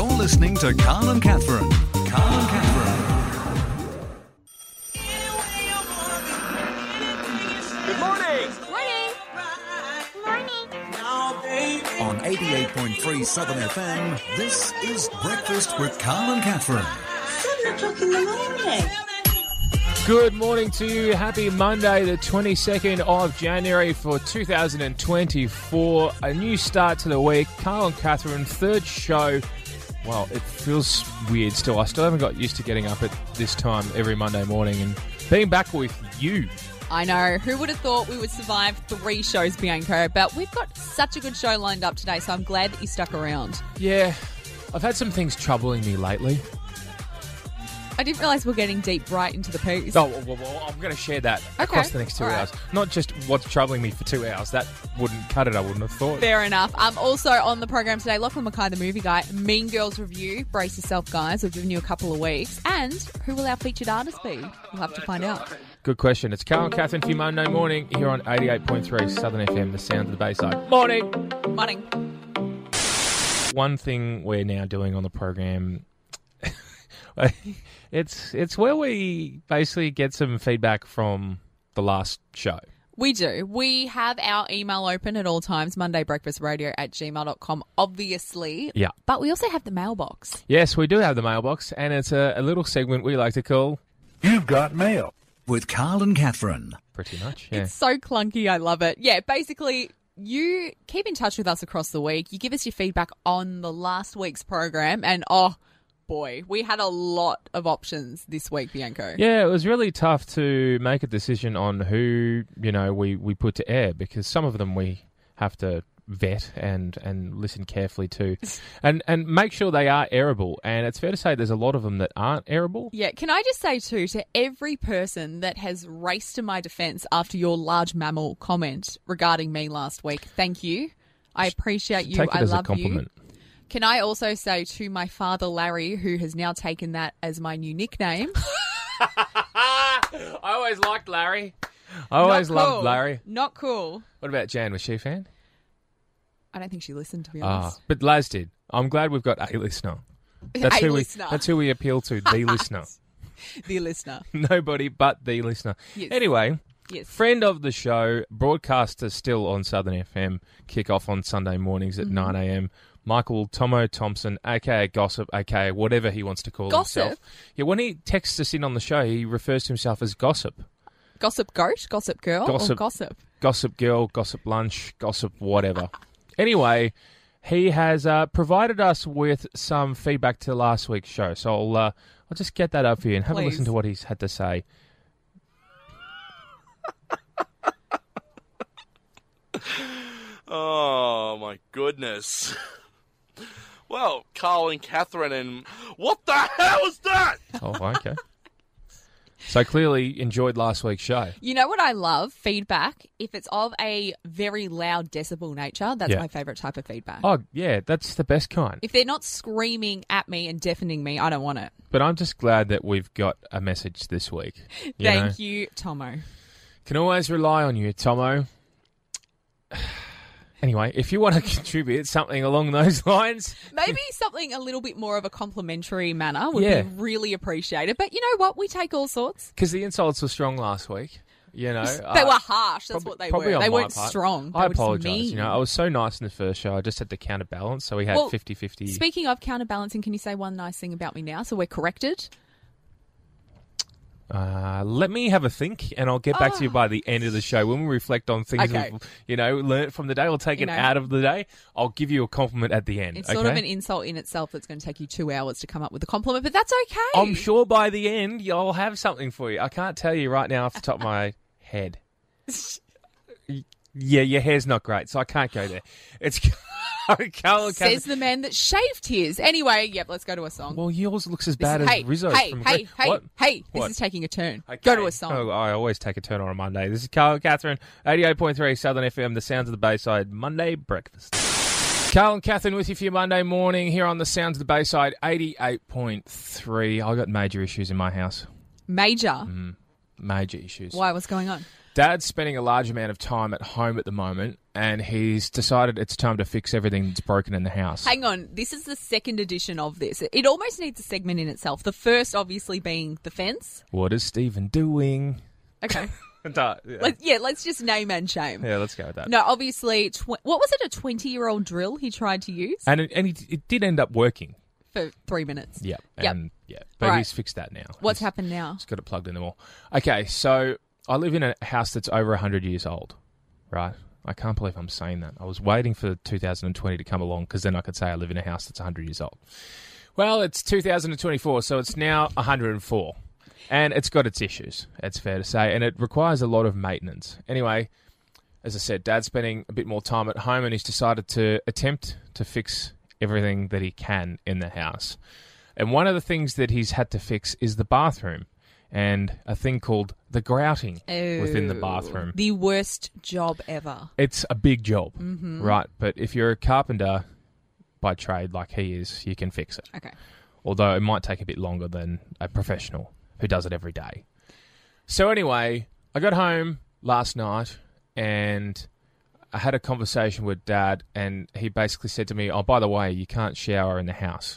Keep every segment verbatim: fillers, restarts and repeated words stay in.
You're listening to Carl and Catherine. Carl and Catherine. Good morning. Morning. Morning. On eighty-eight point three Southern F M, this is Breakfast with Carl and Catherine. Seven o'clock in the morning. Good morning to you. Happy Monday, the twenty-second of January for two thousand twenty-four. A new start to the week. Carl and Catherine, third show. Well, it feels weird still. I still haven't got used to getting up at this time every Monday morning and being back with you. I know. Who would have thought we would survive three shows, Bianco? But we've got such a good show lined up today, so I'm glad that you stuck around. Yeah, I've had some things troubling me lately. I didn't realise we're getting deep right into the piece. Oh, well, well, I'm going to share that Okay. across the next two All right. hours. Not just what's troubling me for two hours. That wouldn't cut it, I wouldn't have thought. Fair enough. Um, also on the program today, Lachlan Mackay, the movie guy, Mean Girls review. Brace yourself, guys. We've given you a couple of weeks. And who will our featured artist be? We'll have to find out. Good question. It's Carl and Catherine for your Monday morning here on eighty-eight point three Southern F M, the sound of the Bayside. Morning! Morning. One thing we're now doing on the program, it's it's where we basically get some feedback from the last show. We do. We have our email open at all times, mondaybreakfastradio at gmail dot com, obviously. Yeah. But we also have the mailbox. Yes, we do have the mailbox, and it's a, a little segment we like to call You've got mail. With Carl and Catherine. Pretty much, yeah. It's so clunky. I love it. Yeah, basically, you keep in touch with us across the week. You give us your feedback on the last week's program, and oh, boy, we had a lot of options this week, Bianco. Yeah, it was really tough to make a decision on who, you know, we, we put to air, because some of them we have to vet and, and listen carefully to and, and make sure they are airable. And it's fair to say there's a lot of them that aren't airable. Yeah, can I just say, too, to every person that has raced to my defence after your large mammal comment regarding me last week, thank you. I appreciate you. Take it I as love a compliment. you. Can I also say to my father, Larry, who has now taken that as my new nickname. I always liked Larry. I always Not cool. loved Larry. Not cool. What about Jan? Was she a fan? I don't think she listened, to be Ah, honest. but Laz did. I'm glad we've got a listener. That's A who we. listener. That's who we appeal to. The listener. The listener. Nobody but the listener. Yes. Anyway, Yes. friend of the show, broadcaster still on Southern F M, kick off on Sunday mornings at Mm-hmm. nine a.m. Michael Tomo Thompson, aka Gossip, aka whatever he wants to call Gossip? himself. Yeah, when he texts us in on the show, he refers to himself as Gossip. Gossip goat? Gossip girl? Gossip. Or gossip? Gossip girl, gossip lunch, gossip whatever. Anyway, he has uh, provided us with some feedback to last week's show, so I'll uh, I'll just get that up for you and have a Please. listen to what he's had to say. Oh, my goodness. Well, Carl and Catherine and... What the hell is that? Oh, okay. So clearly enjoyed last week's show. You know what I love? Feedback. If it's of a very loud decibel nature, that's Yeah. my favourite type of feedback. Oh, yeah, that's the best kind. If they're not screaming at me and deafening me, I don't want it. But I'm just glad that we've got a message this week. You Thank know? you, Tomo. Can always rely on you, Tomo. Anyway, if you want to contribute something along those lines... Maybe something a little bit more of a complimentary manner would Yeah. be really appreciated. But you know what? We take all sorts. Because the insults were strong last week. You know, They uh, were harsh. That's prob- what they probably were. on They my weren't part. strong. They I were just apologise. mean. You know, I was so nice in the first show. I just had to counterbalance, so we had Well, fifty-fifty. Speaking of counterbalancing, can you say one nice thing about me now so we're corrected? Uh, let me have a think, and I'll get back to you by the end of the show. When we reflect on things Okay. we've, you know, learnt from the day or taken know. out of the day, I'll give you a compliment at the end. It's okay? sort of an insult in itself that's going to take you two hours to come up with a compliment, but that's okay. I'm sure by the end, you'll have something for you. I can't tell you right now off the top of my head. Yeah, your hair's not great, so I can't go there. It's Carl, Says the man that shaved his. Anyway, yep, let's go to a song. Well, yours looks as This bad is- as hey, Rizzo's hey, from hey, Gre- hey, What? hey, this What? is taking a turn. Okay. Go to a song. Oh, I always take a turn on a Monday. This is Carl and Catherine, eighty-eight point three Southern F M, the sounds of the Bayside, Monday breakfast. Carl and Catherine with you for your Monday morning here on the sounds of the Bayside, eighty-eight point three. I got major issues in my house. Major. Major issues. Why? What's going on? Dad's spending a large amount of time at home at the moment, and he's decided it's time to fix everything that's broken in the house. Hang on, this is the second edition of this. It almost needs a segment in itself. The first, obviously, being the fence. What is Stephen doing? Okay. yeah. Let, yeah, let's just name and shame. yeah, let's go with that. No, obviously, tw- what was it, a twenty-year-old drill he tried to use And it, and it, it did end up working. for three minutes? Yeah. Yep. And yeah, but Right. he's fixed that now. What's He's- happened now? He's got it plugged in the wall. Okay, so I live in a house that's over one hundred years old, right? I can't believe I'm saying that. I was waiting for two thousand twenty to come along because then I could say I live in a house that's one hundred years old. Well, it's two thousand twenty-four, so it's now one hundred four. And it's got its issues, it's fair to say, and it requires a lot of maintenance. Anyway, as I said, Dad's spending a bit more time at home and he's decided to attempt to fix everything that he can in the house. And one of the things that he's had to fix is the bathroom and a thing called the grouting within the Oh, bathroom. The worst job ever. It's a big job, Mm-hmm. right? But if you're a carpenter by trade like he is, you can fix it. Okay. Although it might take a bit longer than a professional who does it every day. So anyway, I got home last night and I had a conversation with Dad and he basically said to me, oh, by the way, you can't shower in the house.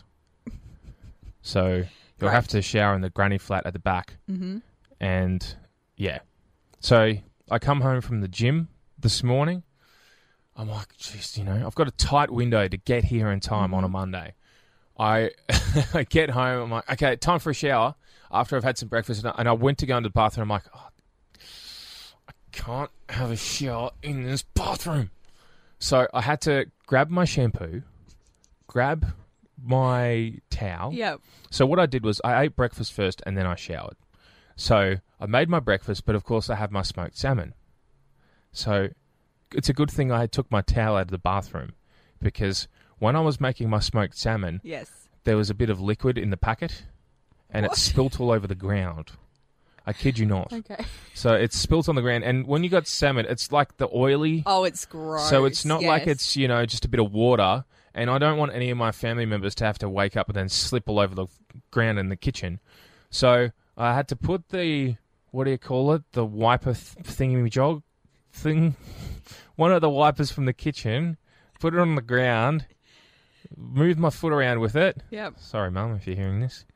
So you'll Right. have to shower in the granny flat at the back. Mm-hmm. And yeah. So I come home from the gym this morning. I'm like, jeez, you know, I've got a tight window to get here in time on a Monday. I I get home, I'm like, okay, time for a shower after I've had some breakfast. And I, and I went to go into the bathroom. I'm like, oh, I can't have a shower in this bathroom. So I had to grab my shampoo, grab my towel. Yep. So what I did was I ate breakfast first and then I showered. So I made my breakfast, but of course I have my smoked salmon. So it's a good thing I took my towel out of the bathroom because when I was making my smoked salmon, Yes. there was a bit of liquid in the packet and What? it spilt all over the ground. I kid you not. Okay. So it's spilt on the ground. And when you got salmon, it's like the oily. Oh, it's gross. So it's not like Yes. it's, you know, just a bit of water. And I don't want any of my family members to have to wake up and then slip all over the ground in the kitchen. So I had to put the, what do you call it? The wiper th- thingy-jog thing. One of the wipers from the kitchen. Put it on the ground. Moved my foot around with it. Yep. Sorry, Mum, if you're hearing this.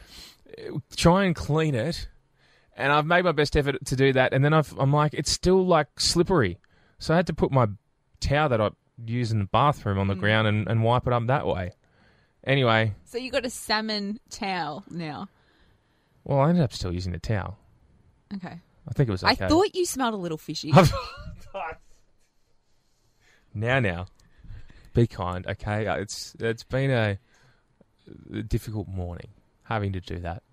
Try and clean it. And I've made my best effort to do that. And then I've, I'm like, it's still like slippery. So I had to put my towel that I use in the bathroom on the Mm. ground and, and wipe it up that way. Anyway, So you got a salmon towel now. well, I ended up still using the towel. Okay. I think it was okay. I thought you smelled a little fishy. now, now, be kind, okay? Uh, It's it's been a, a difficult morning having to do that.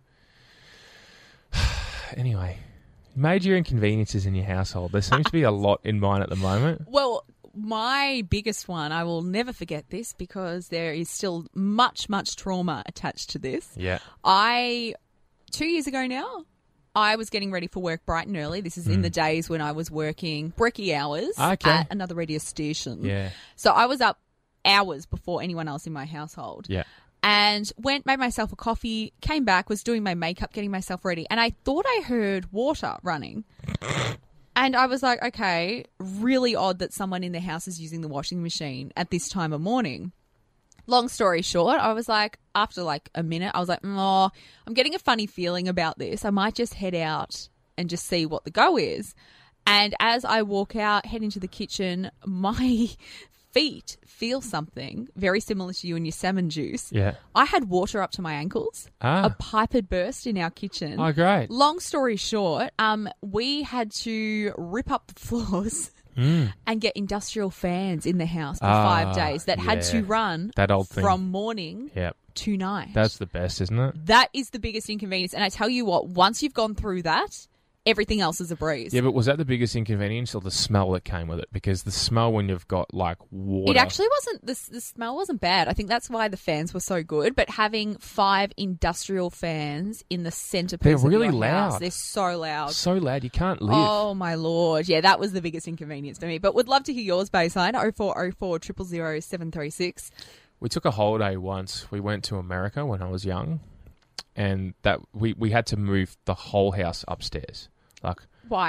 Anyway, major inconveniences in your household. There seems to be a lot in mine at the moment. Well, my biggest one, I will never forget this because there is still much, much trauma attached to this. Yeah. I, two years ago now, I was getting ready for work bright and early. This is in the days when I was working brekkie hours Okay. at another radio station. Yeah. So I was up hours before anyone else in my household. Yeah. And went, made myself a coffee, came back, was doing my makeup, getting myself ready. And I thought I heard water running. And I was like, okay, really odd that someone in the house is using the washing machine at this time of morning. Long story short, I was like, after like a minute, I was like, oh, I'm getting a funny feeling about this. I might just head out and just see what the go is. And as I walk out, head into the kitchen, my feet feel something very similar to you and your salmon juice. Yeah. I had water up to my ankles. Ah. A pipe had burst in our kitchen. Oh, great. Long story short, um, we had to rip up the floors and get industrial fans in the house for Ah, five days that had yeah. to run That old thing. from morning Yep. to night. That's the best, isn't it? That is the biggest inconvenience. And I tell you what, once you've gone through that, everything else is a breeze. Yeah, but was that the biggest inconvenience or the smell that came with it? Because the smell when you've got like water. It actually wasn't, the, the smell wasn't bad. I think that's why the fans were so good. But having five industrial fans in the centerpiece They're of really your house, loud. they're so loud. so loud you can't live. Oh, my Lord. Yeah, that was the biggest inconvenience for me. But would love to hear yours, Baseline, oh four oh four, zero zero zero, seven three six. We took a holiday once. We went to America when I was young, and that we, we had to move the whole house upstairs. Like, Why?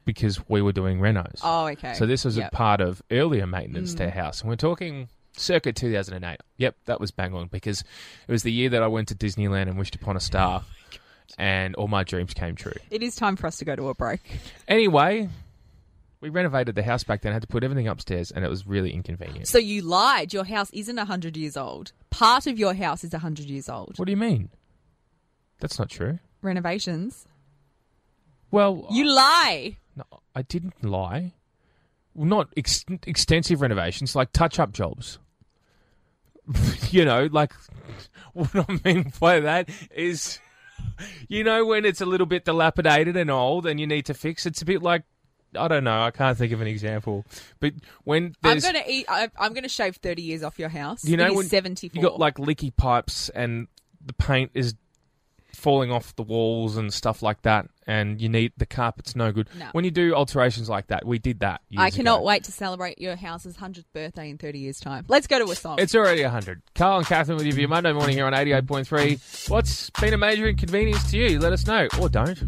because we were doing renos. Oh, okay. So this was Yep. a part of earlier maintenance Mm. to our house. And we're talking circa two thousand eight. Yep, that was bang on because it was the year that I went to Disneyland and wished upon a star and all my dreams came true. It is time for us to go to a break. Anyway, we renovated the house back then, had to put everything upstairs and it was really inconvenient. So you lied. Your house isn't one hundred years old. Part of your house is one hundred years old. What do you mean? That's not true. Renovations. Well, You lie. no, I didn't lie. Well, not ex- extensive renovations, like touch-up jobs. You know, like, what I mean by that is, you know, when it's a little bit dilapidated and old and you need to fix, it's a bit like, I don't know, I can't think of an example. But when I'm there's, gonna eat. I, I'm gonna shave thirty years off your house. you know, it is when seventy-four. you got like leaky pipes and the paint is falling off the walls and stuff like that, and you need the carpet's no good. No. When you do alterations like that, we did that. Years I cannot ago. wait to celebrate your house's hundredth birthday in thirty years' time. Let's go to a song. It's already one hundred. Carl and Catherine with you for your Monday morning here on eighty-eight point three. What's been a major inconvenience to you? Let us know, or don't.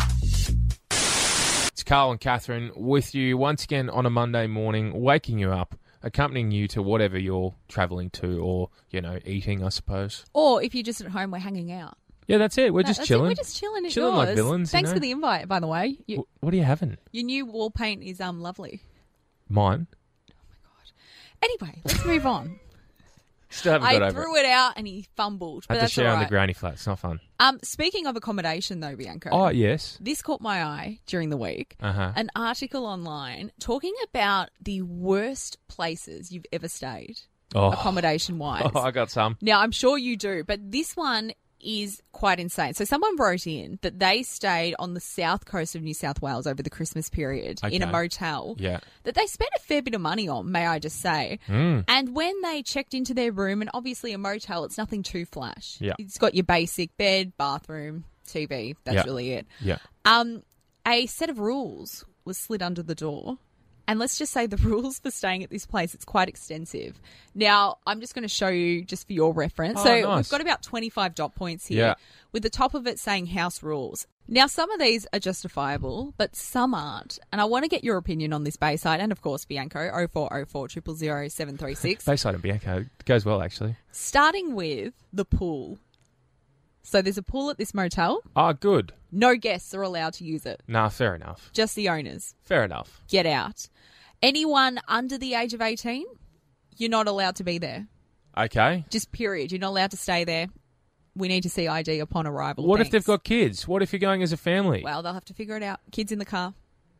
It's Carl and Catherine with you once again on a Monday morning, waking you up, accompanying you to whatever you're travelling to or, you know, eating, I suppose. Or if you're just at home, we're hanging out. Yeah, that's it. We're No, just that's it. chilling. We're just chilling at Chilling yours. like villains, you Thanks know? for the invite, by the way. You, Wh- What are you having? your new wall paint is um lovely. Mine? Anyway, let's move on. Still haven't got I over threw it. it out and he fumbled, I but had to that's all share on right. the granny flat. It's not fun. Um, speaking of accommodation, though, Bianca. Oh, yes. This caught my eye during the week. Uh-huh. An article online talking about the worst places you've ever stayed, Oh. accommodation-wise. Oh, I got some. Now, I'm sure you do, but this one is quite insane. So someone wrote in that they stayed on the south coast of New South Wales over the Christmas period in a Okay. motel Yeah. that they spent a fair bit of money on, may I just say. Mm. And when they checked into their room, and obviously a motel, it's nothing too flash. Yeah. It's got your basic bed, bathroom, T V. That's Yeah. really it. Yeah. Um, a set of rules was slid under the door. And let's just say the rules for staying at this place, it's quite extensive. Now, I'm just going to show you just for your reference. Oh, so nice. we've got about twenty-five dot points here, Yeah. with the top of it saying house rules. Now, some of these are justifiable, but some aren't. And I want to get your opinion on this Bayside and, of course, Bianco, oh four oh four, zero zero zero, seven three six. Bayside and Bianco. It goes well, actually. Starting with the pool. So there's a pool at this motel. Oh, good. No guests are allowed to use it, Nah, fair enough. just the owners. Fair enough. Get out. Anyone under the age of eighteen, you're not allowed to be there. Okay. Just period. You're not allowed to stay there. We need to see I D upon arrival. What if Thanks. they've got kids? What if you're going as a family? Well, they'll have to figure it out. Kids in the car.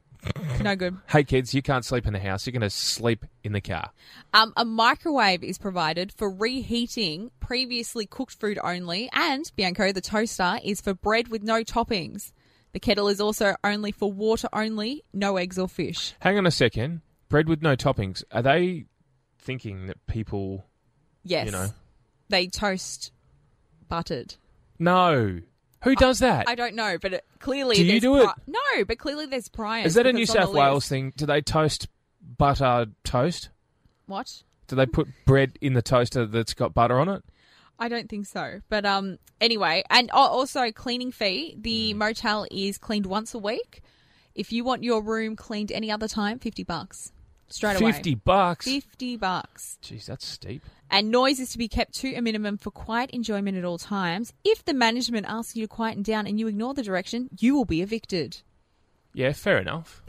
No good. Hey, kids, you can't sleep in the house. You're going to sleep in the car. Um, a microwave is provided for reheating previously cooked food only, and, Bianco, the toaster is for bread with no toppings. The kettle is also only for water only, no eggs or fish. Hang on a second. Bread with no toppings. Are they thinking that people... Yes. You know. They toast buttered. No. Who does that? I don't know, but it, clearly Do you there's do it? pri- No, but clearly there's priors. Is that a because New it's on the South Wales list. thing? Do they toast butter toast? What? Do they put bread in the toaster that's got butter on it? I don't think so. But um, anyway, and oh, also cleaning fee. The motel is cleaned once a week. If you want your room cleaned any other time, fifty bucks straight away. Fifty bucks. Fifty bucks. Jeez, that's steep. And noise is to be kept to a minimum for quiet enjoyment at all times. If the management asks you to quieten down and you ignore the direction, you will be evicted. Yeah, fair enough.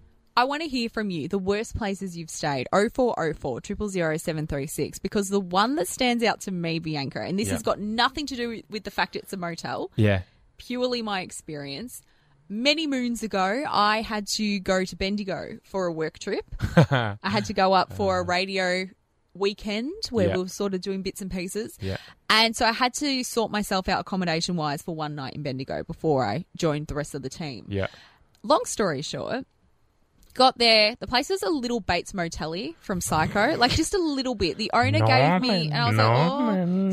I want to hear from you the worst places you've stayed. oh four oh four, zero zero zero, seven three six. Because the one that stands out to me, Bianca, and this Yeah. has got nothing to do with the fact it's a motel, Yeah. purely my experience. Many moons ago, I had to go to Bendigo for a work trip. I had to go up for a radio weekend where Yeah. we were sort of doing bits and pieces. Yeah. And so I had to sort myself out accommodation-wise for one night in Bendigo before I joined the rest of the team. Yeah. Long story short, got there. The place was a little Bates Motel-y from Psycho, like just a little bit. The owner gave me, and I was like, oh.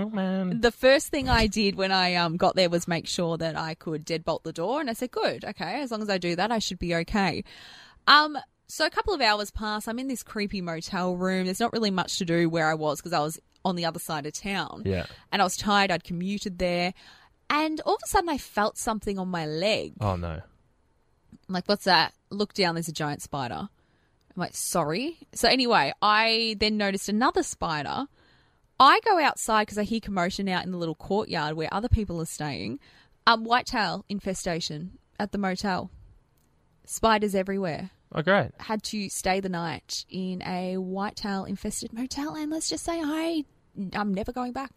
So the first thing I did when I um got there was make sure that I could deadbolt the door, and I said, good, okay, as long as I do that, I should be okay. Um. So a couple of hours pass. I'm in this creepy motel room. There's not really much to do where I was because I was on the other side of town. Yeah. And I was tired. I'd commuted there. And all of a sudden I felt something on my leg. Oh, no. I'm like, what's that? look down, there's a giant spider. I'm like, sorry? So anyway, I then noticed another spider. I go outside because I hear commotion out in the little courtyard where other people are staying. Um, whitetail infestation at the motel. Spiders everywhere. Oh, great. Had to stay the night in a whitetail infested motel, and let's just say I, I'm never going back.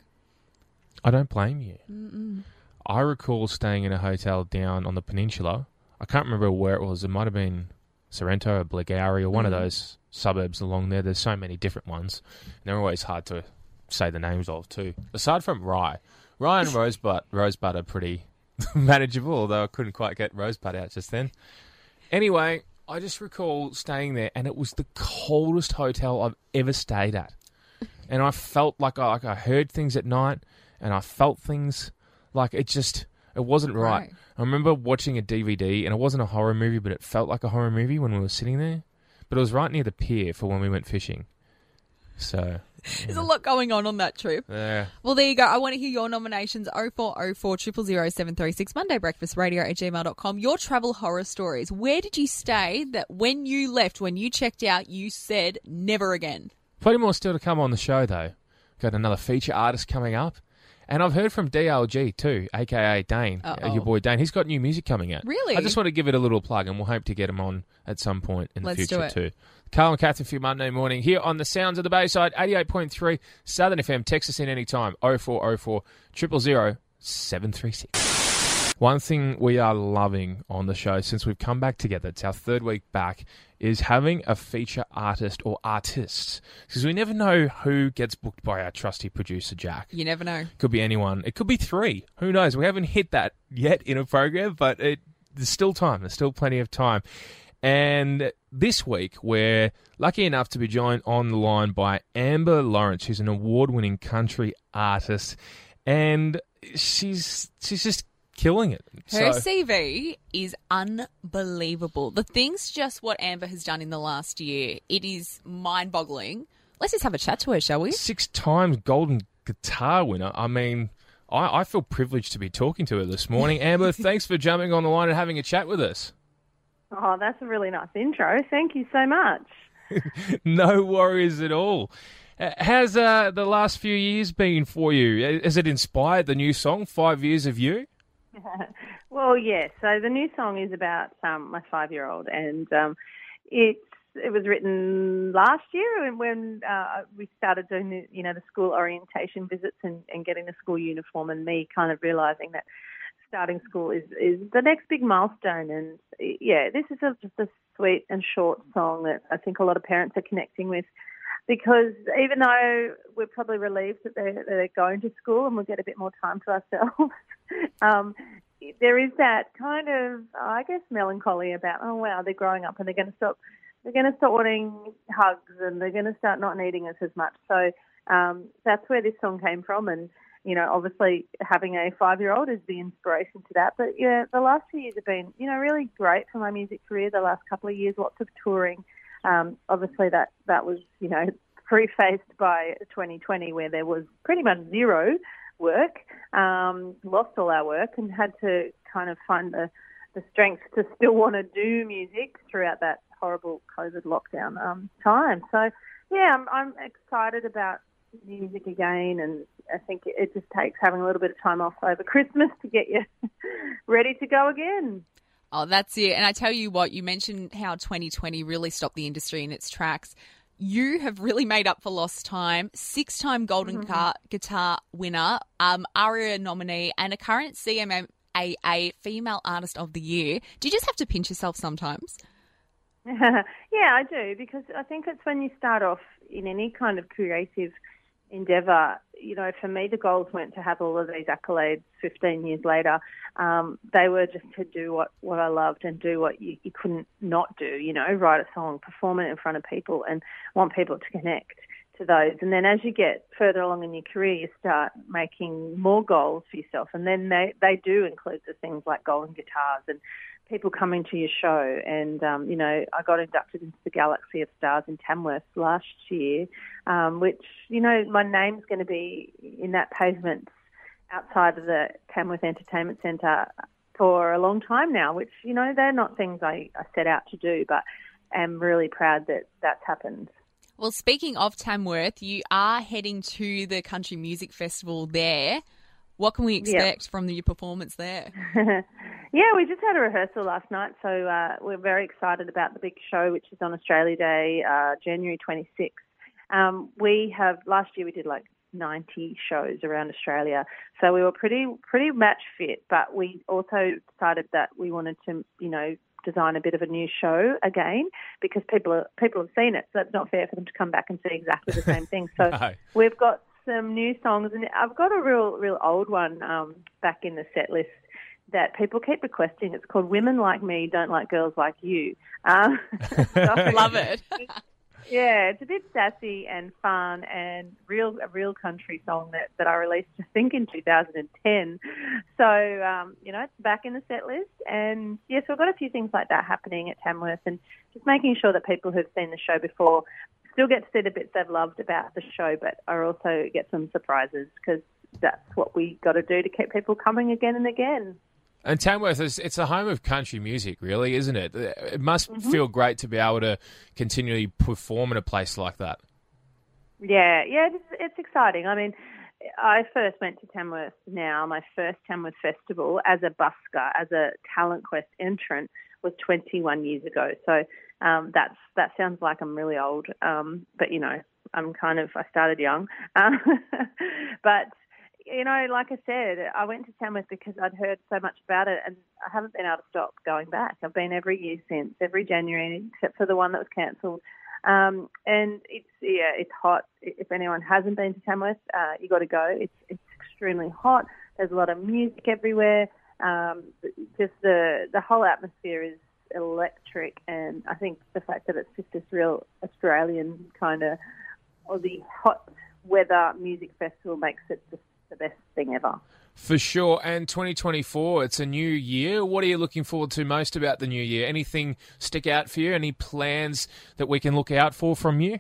I don't blame you. Mm-mm. I recall staying in a hotel down on the peninsula. I can't remember where it was. It might have been Sorrento or Blackgowrie or one Mm. of those suburbs along there. There's so many different ones. And they're always hard to say the names of too. Aside from Rye. Rye and Rosebud, Rosebud are pretty manageable, although I couldn't quite get Rosebud out just then. Anyway, I just recall staying there, and it was the coldest hotel I've ever stayed at. And I felt like I, like I heard things at night, and I felt things like it just, it wasn't right. Right. I remember watching a D V D, and it wasn't a horror movie, but it felt like a horror movie when we were sitting there. But it was right near the pier for when we went fishing. So, There's a lot going on on that trip. yeah. Well, there you go. I want to hear your nominations. oh four oh four, zero zero zero, seven three six, Monday Breakfast Radio at gmail dot com. Your travel horror stories. Where did you stay that when you left, when you checked out, you said never again? Plenty more still to come on the show, though. Got another feature artist coming up. And I've heard from D L G too, a k a. Dane, uh, Uh-oh. your boy Dane. He's got new music coming out. Really? I just want to give it a little plug, and we'll hope to get him on at some point in the Let's do future it. too. Carl and Catherine for your Monday morning here on the Sounds of the Bayside, eighty-eight point three Southern F M. Text us in anytime, oh four oh four, zero zero zero, seven three six. One thing we are loving on the show since we've come back together, it's our third week back, is having a feature artist or artists. Because we never know who gets booked by our trusty producer, Jack. You never know. Could be anyone. It could be three. Who knows? We haven't hit that yet in a program, but it, there's still time. There's still plenty of time. And this week, we're lucky enough to be joined on the line by Amber Lawrence, who's an award-winning country artist. And she's she's just killing it. Her So- C V is unbelievable. The thing's just what Amber has done in the last year. It is mind-boggling. Let's just have a chat to her, shall we? Six times golden guitar winner. I mean, I, I feel privileged to be talking to her this morning. Amber, thanks for jumping on the line and having a chat with us. Oh, that's a really nice intro. Thank you so much. No worries at all. Uh, How's uh, the last few years been for you? Has it inspired the new song, Five Years of You? Well, yes. So the new song is about um, my five-year-old, and um, it's it was written last year when uh, we started doing the you know the school orientation visits and, and getting the school uniform, and me kind of realising that starting school is, is the next big milestone. And yeah, this is a, just a sweet and short song that I think a lot of parents are connecting with, because even though we're probably relieved that they're, they're going to school and we'll get a bit more time to ourselves, um, there is that kind of, I guess, melancholy about, oh wow, they're growing up and they're going to stop, they're going to start wanting hugs and they're going to start not needing us as much. So um, that's where this song came from. And you know, obviously having a five-year-old is the inspiration to that. But, yeah, the last few years have been, you know, really great for my music career. The last couple of years, lots of touring. Um, obviously that, that was, you know, prefaced by twenty twenty where there was pretty much zero work, um, lost all our work and had to kind of find the, the strength to still want to do music throughout that horrible COVID lockdown um, time. So, yeah, I'm, I'm excited about music again, and I think it just takes having a little bit of time off over Christmas to get you ready to go again. Oh, that's it. And I tell you what, you mentioned how twenty twenty really stopped the industry in its tracks. You have really made up for lost time. Six-time Golden Mm-hmm. Car- Guitar winner, um, ARIA nominee, and a current C M A A Female Artist of the Year. Do you just have to pinch yourself sometimes? Yeah, I do, because I think it's when you start off in any kind of creative endeavour, you know, for me the goals weren't to have all of these accolades fifteen years later. Um, they were just to do what, what I loved and do what you, you couldn't not do, you know, write a song, perform it in front of people and want people to connect to those. And then as you get further along in your career, you start making more goals for yourself. And then they, they do include the things like golden guitars and people coming to your show. And, um, you know, I got inducted into the Galaxy of Stars in Tamworth last year, um, which, you know, my name's going to be in that pavement outside of the Tamworth Entertainment Centre for a long time now, which, you know, they're not things I, I set out to do, but I'm really proud that that's happened. Well, speaking of Tamworth, you are heading to the Country Music Festival there. What can we expect yeah. from your performance there? Yeah, we just had a rehearsal last night, so uh, we're very excited about the big show, which is on Australia Day, uh, January twenty-sixth. Um, we have, last year we did like ninety shows around Australia, so we were pretty pretty match fit, but we also decided that we wanted to, you know, design a bit of a new show again, because people are, people have seen it, so it's not fair for them to come back and see exactly the same thing. So no. We've got some new songs, and I've got a real real old one um, back in the set list that people keep requesting. It's called Women Like Me Don't Like Girls Like You. Um, so, Love it. Yeah, it's a bit sassy and fun and real a real country song that, that I released, I think, in two thousand ten. So, um, you know, it's back in the set list. And, yes, we've got a few things like that happening at Tamworth, and just making sure that people who've seen the show before still get to see the bits they've loved about the show, but are also get some surprises, because that's what we got to do to keep people coming again and again. And Tamworth, is, it's a home of country music, really, isn't it? It must mm-hmm. feel great to be able to continually perform in a place like that. Yeah, yeah, it's, it's exciting. I mean, I first went to Tamworth now, my first Tamworth Festival, as a busker, as a Talent Quest entrant, was twenty-one years ago. So um, that's that sounds like I'm really old, um, but, you know, I'm kind of, I started young. Um, but... You know, like I said, I went to Tamworth because I'd heard so much about it, and I haven't been able to stop going back. I've been every year since, every January, except for the one that was cancelled. Um, and it's yeah, it's hot. If anyone hasn't been to Tamworth, uh, you got to go. It's it's extremely hot. There's a lot of music everywhere. Um, just the the whole atmosphere is electric, and I think the fact that it's just this real Australian kind of Aussie hot weather music festival makes it just the best thing ever. For sure. And twenty twenty-four, it's a new year. What are you looking forward to most about the new year? Anything stick out for you? Any plans that we can look out for from you?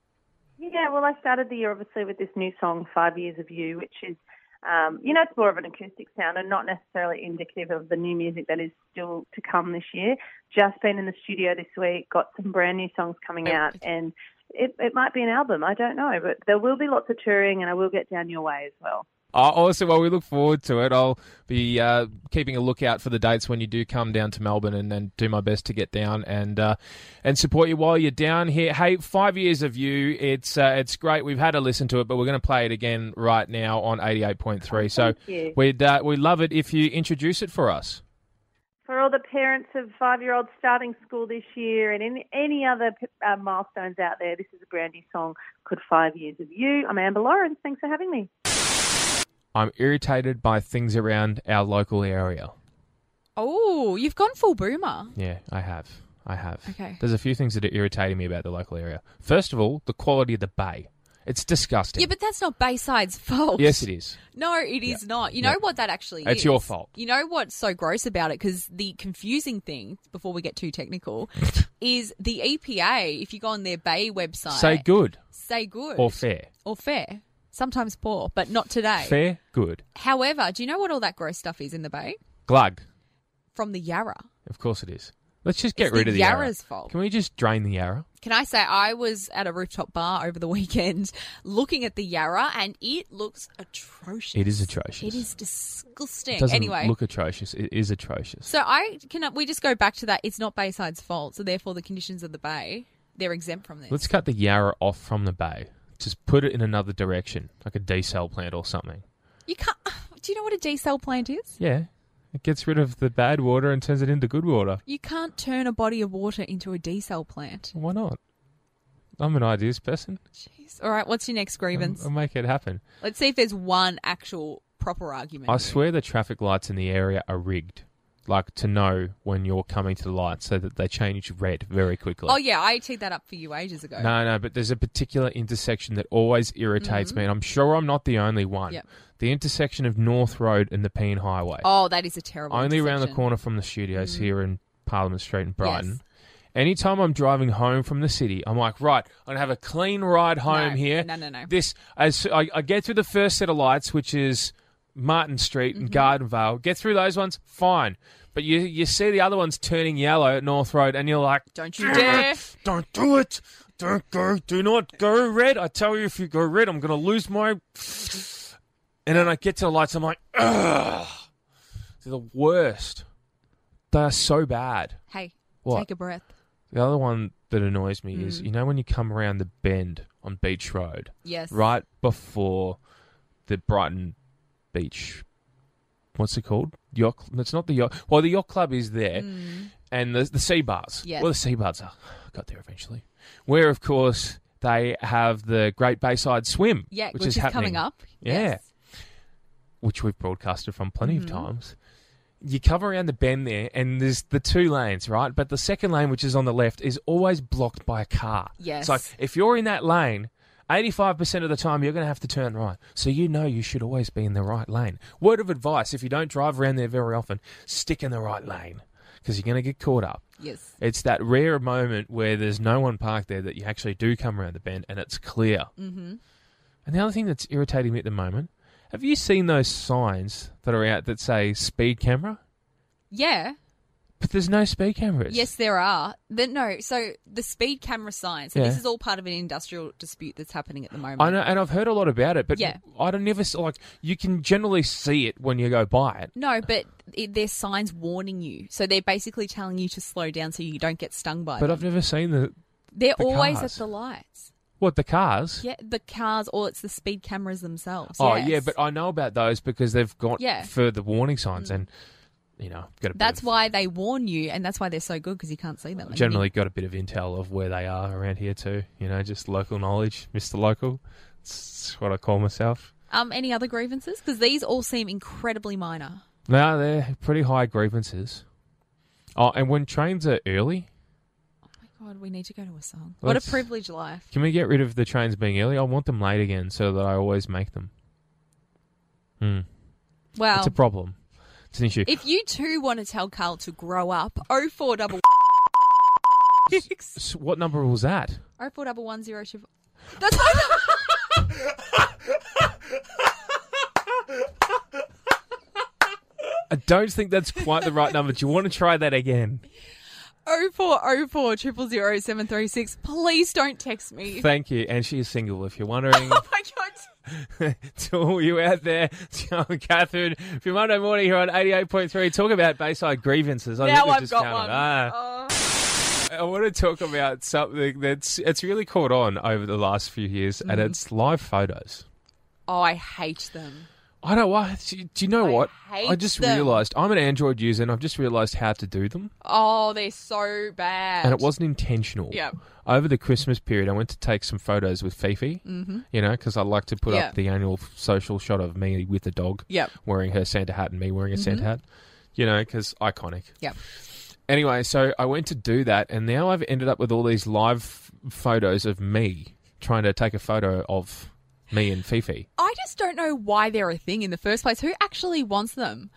Yeah, well, I started the year obviously with this new song, Five Years of You, which is, um, you know, it's more of an acoustic sound and not necessarily indicative of the new music that is still to come this year. Just been in the studio this week, got some brand new songs coming out, and It, it might be an album, I don't know, but there will be lots of touring, and I will get down your way as well. Oh, awesome. Well, we look forward to it. I'll be uh, keeping a lookout for the dates when you do come down to Melbourne, and then do my best to get down and uh, and support you while you're down here. Hey, Five Years of You, it's uh, it's great. We've had to listen to it, but we're going to play it again right now on eighty-eight point three. So we'd, uh, we'd love it if you introduce it for us. For all the parents of five-year-olds starting school this year, and any, any other uh, milestones out there, this is a brand new song called Five Years of You. I'm Amber Lawrence. Thanks for having me. I'm irritated by things around our local area. Oh, you've gone full boomer. Yeah, I have. I have. Okay. There's a few things that are irritating me about the local area. First of all, the quality of the bay. It's disgusting. Yeah, but that's not Bayside's fault. Yes, it is. No, it is yeah. not. You yeah. know what that actually it's is? It's your fault. You know what's so gross about it? Because the confusing thing, before we get too technical, is the E P A, if you go on their Bay website... Say good. Say good. Or fair. Or fair. Sometimes poor, but not today. Fair, good. However, do you know what all that gross stuff is in the Bay? Glug. From the Yarra. Of course it is. Let's just get it's rid the of the Yarra's Yarra. fault. Can we just drain the Yarra? Can I say I was at a rooftop bar over the weekend looking at the Yarra, and it looks atrocious. It is atrocious. It is disgusting. It doesn't anyway, look atrocious. It is atrocious. So I can we just go back to that? It's not Bayside's fault, so therefore the conditions of the Bay, they're exempt from this. Let's cut the Yarra off from the Bay. Just put it in another direction, like a desal plant or something. You can't. Do you know what a desal plant is? Yeah. It gets rid of the bad water and turns it into good water. You can't turn a body of water into a desal plant. Why not? I'm an ideas person. Jeez. All right, what's your next grievance? I'll, I'll make it happen. Let's see if there's one actual proper argument. I here. swear the traffic lights in the area are rigged. Like, to know when you're coming to the light so that they change red very quickly. Oh, yeah, I teed that up for you ages ago. No, no, but there's a particular intersection that always irritates mm-hmm. me, and I'm sure I'm not the only one. Yep. The intersection of North Road and the Peen Highway. Oh, that is a terrible Only around the intersection. corner from the studios mm. here in Parliament Street in Brighton. Yes. Anytime I'm driving home from the city, I'm like, right, I'm going to have a clean ride home no, here. No, no, no. This, as I, I get through the first set of lights, which is Martin Street and Gardenvale. Get through those ones, fine. But you you see the other ones turning yellow at North Road, and you're like, Don't you dare. don't do it. Don't go. Do not go red. I tell you, if you go red, I'm going to lose my... And then I get to the lights, I'm like, ugh. They're the worst. They are so bad. Hey, What? take a breath. The other one that annoys me Mm. is, you know when you come around the bend on Beach Road, Yes. right before the Brighton Beach, what's it called? Yacht. It's not the yacht. Well, the yacht club is there, and the the sea bars. Yes. Well, the sea bars are. Got there eventually. Where, of course, they have the Great Bayside Swim. Yeah, which, which, is, is, happening, coming up. Yeah. Yes. which we've broadcasted from plenty Mm-hmm. of times. You come around the bend there, and there's the two lanes, right? But the second lane, which is on the left, is always blocked by a car. Yes. So if you're in that lane, eighty-five percent of the time you're going to have to turn right. So you know you should always be in the right lane. Word of advice, if you don't drive around there very often, stick in the right lane because you're going to get caught up. Yes. It's that rare moment where there's no one parked there that you actually do come around the bend and it's clear. Mm-hmm. And the other thing that's irritating me at the moment, have you seen those signs that are out that say speed camera? Yeah. But there's no speed cameras. Yes, there are. The, no, so the speed camera signs. So Yeah. this is all part of an industrial dispute that's happening at the moment. I know, and I've heard a lot about it, but Yeah. I don't never like. You can generally see it when you go by it. No, but it, there's signs warning you. So they're basically telling you to slow down so you don't get stung by But them. I've never seen the They're the always cars. at the lights. what the cars. Yeah, the cars, or it's the speed cameras themselves. Oh yes. yeah, but I know about those because they've got Yeah. further warning signs, and you know, got a bit That's of, why they warn you, and that's why they're so good because you can't see them. And generally got a bit of intel of where they are around here too. You know, just local knowledge, Mister Local. It's what I call myself. then- Um, any other grievances? Because these all seem incredibly minor. No, they're pretty high grievances. Oh, and when trains are early, God, we need to go to a song. What Let's- a privileged life. can we get rid of the trains being early? I want them late again so that I always make them. Hmm. Wow. It's a problem. It's an issue. If you too want to tell Carl to grow up, oh four double S- what number was that? oh four double one zero triple. That's my I don't think that's quite the right number. Do you want to try that again? oh four oh four triple zero seven three six. Please don't text me. Thank you. And she is single, if you're wondering. Oh my God. To all you out there, Joe and Catherine, if you're Monday morning here on eighty-eight point three, talk about Bayside grievances. I Now think we've I've just got covered. one. Ah. Oh. I want to talk about something that's it's really caught on over the last few years, and Mm-hmm. it's live photos. Oh, I hate them. I don't why. Do you- do you know I what? hate I just them. realised I'm an Android user, and I've just realised how to do them, Oh, they're so bad. and it wasn't intentional. Yeah. Over the Christmas period, I went to take some photos with Fifi. Mm-hmm. You know, because I like to put Yeah. up the annual social shot of me with the dog, Yep. wearing her Santa hat and me wearing a Santa hat. You know, because iconic. Yep. Anyway, so I went to do that, and now I've ended up with all these live f- photos of me trying to take a photo of me and Fifi. I just don't know why they're a thing in the first place. Who actually wants them?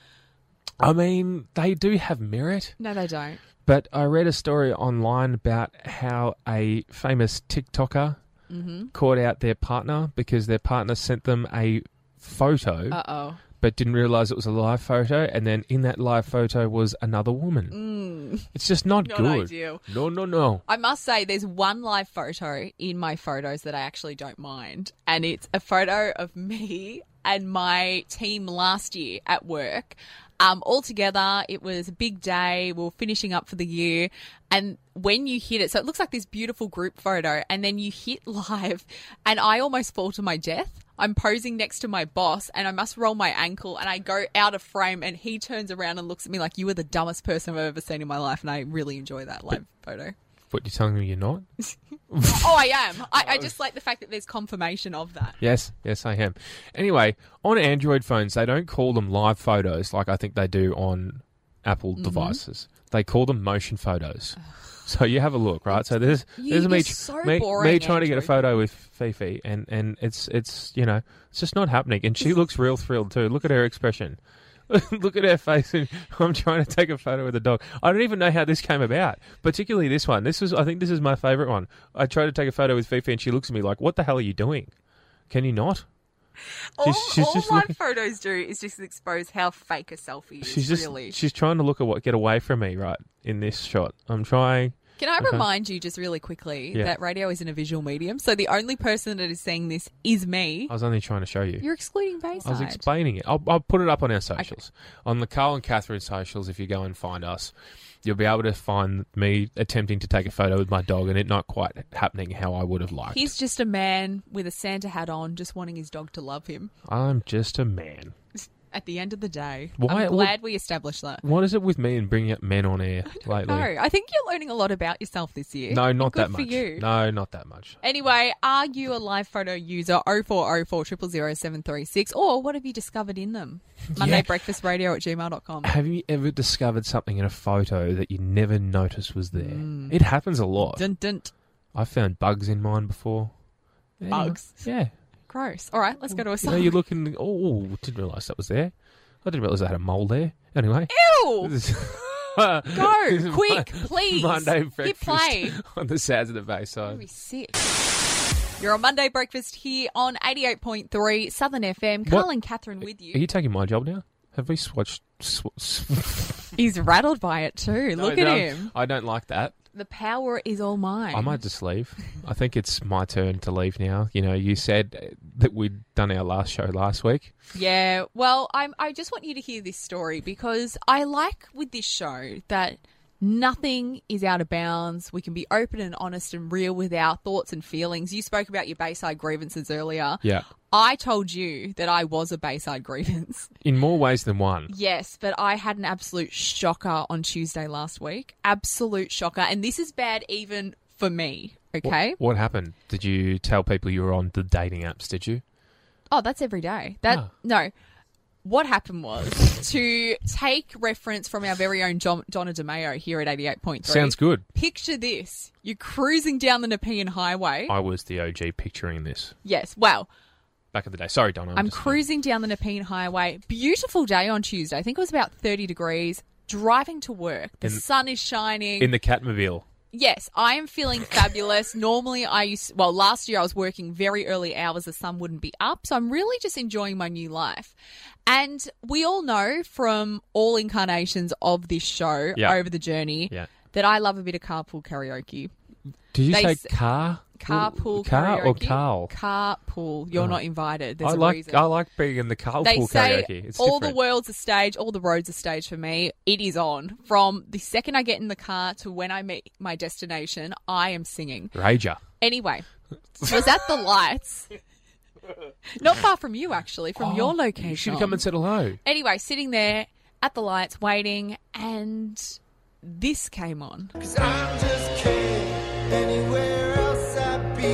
I mean, they do have merit, No, they don't. but I read a story online about how a famous TikToker caught out their partner because their partner sent them a photo Uh oh. but didn't realise it was a live photo, and then in that live photo was another woman. It's just not, Not good. ideal. No, no, no. I must say, there's one live photo in my photos that I actually don't mind, and it's a photo of me and my team last year at work. Um, all together, it was a big day. We were finishing up for the year, and when you hit it, so it looks like this beautiful group photo, and then you hit live, and I almost fall to my death. I'm posing next to my boss, and I must roll my ankle, and I go out of frame, and he turns around and looks at me like, you were the dumbest person I've ever seen in my life, and I really enjoy that live photo. What, you're telling me you're not? Oh, I am. I, I just like the fact that there's confirmation of that. Yes, yes, I am. Anyway, on Android phones, they don't call them live photos like I think they do on Apple Mm-hmm. devices. They call them motion photos. So you have a look, right? So there's You- there's me, you're so me, boring, me trying to get a Android. photo with Fifi, and, and it's it's you know it's just not happening. And she looks real thrilled too. Look at her expression. Look at her face, and I'm trying to take a photo with the dog. I don't even know how this came about, particularly this one. This was, I think, this is my favourite one. I tried to take a photo with Fifi, and she looks at me like, "What the hell are you doing? Can you not?" all She's- she's all just live looking- photos do is just expose how fake a selfie is, She's just really. she's trying to look at what get away from me right in this shot. I'm trying. Can I Okay. remind you just really quickly Yeah. that radio isn't a visual medium, so the only person that is seeing this is me. I was only trying to show you. You're excluding Bayside. I was explaining it. I'll, I'll put it up on our socials. On the Carl and Catherine socials, if you go and find us, you'll be able to find me attempting to take a photo with my dog and it not quite happening how I would have liked. He's just a man with a Santa hat on, just wanting his dog to love him. I'm just a man. At the end of the day, Why- I'm glad we established that. What is it with me and bringing up men on air lately? No, I think you're learning a lot about yourself this year. No, not Good that for much. you. No, not that much. Anyway, are you a live photo user? oh four oh four, zero zero zero, seven three six. Or what have you discovered in them? Monday Yeah. Breakfast Radio at gmail dot com. Have you ever discovered something in a photo that you never noticed was there? It happens a lot. Dun, dun. I've found bugs in mine before. Anyway, Bugs? Yeah. Gross. All right, let's go to a You song. know, you're looking. Oh, didn't realise that was there. I didn't realise I had a mole there. Anyway. Ew! This is- Go, this is quick, Mon- please. Monday Hit breakfast play. on the Sounds of the I'll Bayside. be sick. You're on Monday Breakfast here on eighty-eight point three Southern F M. What? Carl and Catherine with Are you. you taking my job now? Have we swatched? Sw- sw- He's rattled by it too. No, Look at no, him. I don't like that. The power is all mine. I might just leave. I think it's my turn to leave now. You know, you said that we'd done our last show last week. Yeah, well, I'm, I just want you to hear this story because I like with this show that nothing is out of bounds. We can be open and honest and real with our thoughts and feelings. You spoke about your Bayside grievances earlier. Yeah. I told you that I was a Bayside grievance. In more ways than one. Yes, but I had an absolute shocker on Tuesday last week. Absolute shocker. And this is bad even for me, okay? What, what happened? Did you tell people you were on the dating apps, did you? Oh, that's every day. That Ah. No. What happened was, to take reference from our very own John, Donna DeMeo here at eighty-eight point three. Sounds good. Picture this. You're cruising down the Nepean Highway. I was the O G picturing this Yes, well, back in the day. Sorry, Donna. I'm just- cruising down the Nepean Highway. Beautiful day on Tuesday. I think it was about thirty degrees. Driving to work. The In- sun is shining. in the Catmobile. Yes, I am feeling fabulous. Normally, I used, well, last year I was working very early hours. The sun wouldn't be up. So I'm really just enjoying my new life. And we all know from all incarnations of this show Yeah. over the journey Yeah. that I love a bit of carpool karaoke. Did you They say s- car? Carpool car karaoke. or Carl? Carpool. You're Oh. not invited. There's I a like reason. I like being in the carpool They say karaoke. It's all different. the world's a stage, all the roads a stage for me. It is on. From the second I get in the car to when I meet my destination, I am singing. Rager. Anyway, was at the lights. Not far from you, actually, from your location. You should come and say hello. Anyway, sitting there at the lights waiting, and this came on. Cause I'm just kidding. Anywhere else I'd be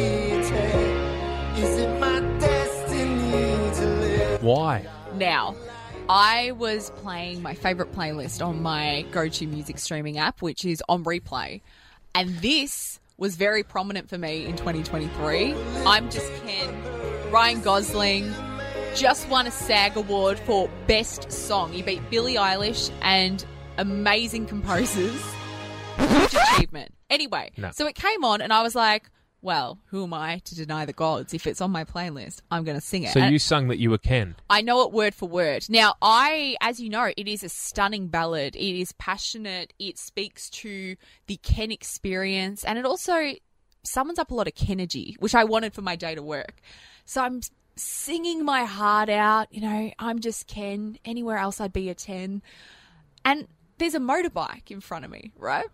taken. Is it my destiny to live? Why? Now, I was playing my favourite playlist on my go-to music streaming app, which is On Replay. And this was very prominent for me in twenty twenty-three. I'm Just Ken. Ryan Gosling just won a SAG award for Best Song. He beat Billie Eilish and amazing composers. Huge achievement. Anyway, No. so it came on and I was like, well, who am I to deny the gods? If it's on my playlist, I'm going to sing it. So And you sung that you were Ken. I know it word for word. Now, I, as you know, it is a stunning ballad. It is passionate. It speaks to the Ken experience. And it also summons up a lot of Kenergy, which I wanted for my day to work. So I'm singing my heart out. You know, I'm just Ken. Anywhere else I'd be a ten. And there's a motorbike in front of me, right?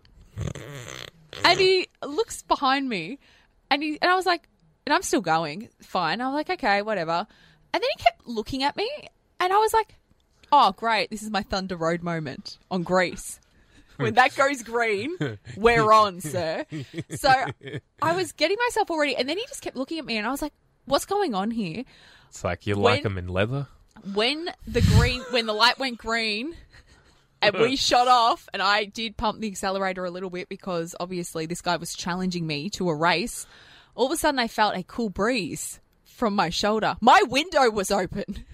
And he looks behind me, and he and I was like, and I'm still going, fine. I was like, okay, whatever. And then he kept looking at me, and I was like, oh, great, this is my Thunder Road moment on Grease. When that goes green, we're on, sir. So I was getting myself all ready, and then he just kept looking at me, and I was like, what's going on here? It's like you When- like them in leather. When the green, when the light went green, and we shot off, and I did pump the accelerator a little bit because obviously this guy was challenging me to a race. All of a sudden, I felt a cool breeze from my shoulder. My window was open.